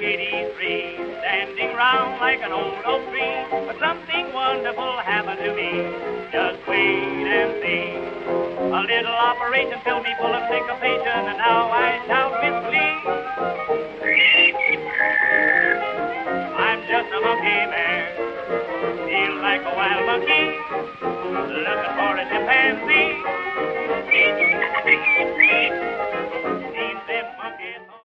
83, standing round like an old oak tree. But something wonderful happened to me. Just wait and see. A little operation filled me full of syncopation, and now I shout with glee. I'm just a monkey man, feel like a wild monkey, looking for a chimpanzee.